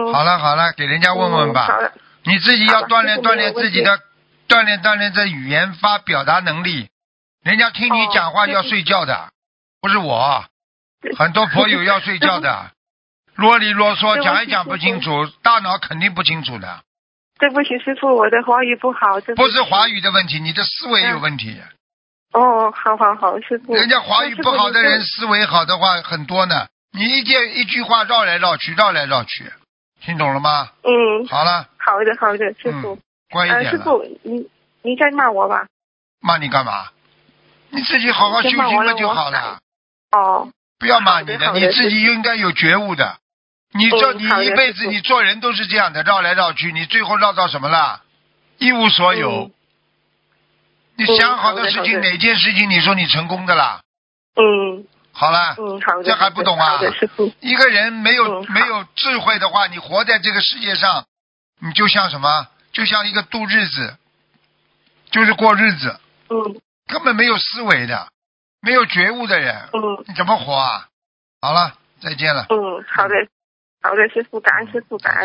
好了好了，给人家问问吧。 好了， 你自己要锻炼好吧锻炼自己的，锻炼这语言表达能力。人家听你讲话要睡觉的，不是我。很多朋友要睡觉的，啰里啰嗦讲一讲不清楚，大脑肯定不清楚的。 对不起师傅，我的华语不好。 不是华语的问题，你的思维有问题。 哦，好好好，师傅。 人家华语不好的人思维好的话很多呢，你一句话绕来绕去，听懂了吗？好了。 好的好的，师傅。 乖一点了。 师傅，你在骂我吧？ 骂你干嘛？你自己好好修行了就好了。 哦。 不要骂你的，你自己应该有觉悟的。你一辈子你做人都是这样的，绕来绕去，你最后绕到什么了？一无所有。你想好的事情，哪件事情你说你成功的啦？好了。 好的。 这还不懂啊？ 好的，师傅。 一个人没有智慧的话，你活在这个世界上，你就像什么？就像一个度日子，就是过日子。根本没有思维的，没有觉悟的人，你怎么活啊？好了，再见了。 好的，好的，师傅，感恩师傅，感恩。